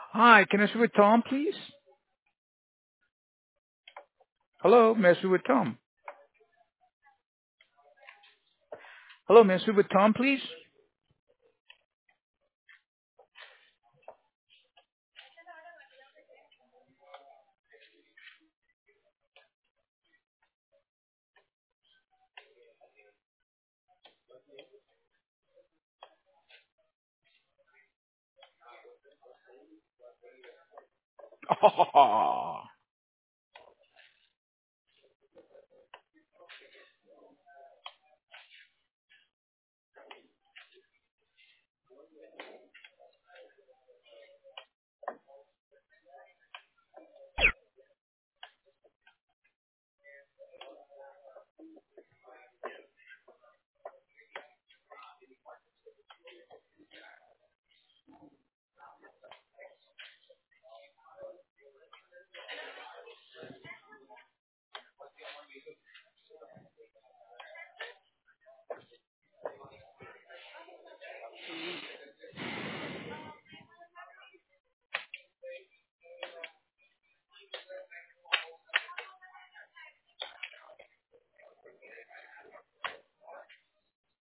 Hi, can I speak with Tom, please? Hello, may I speak with Tom? Hello, may I speak with Tom, please?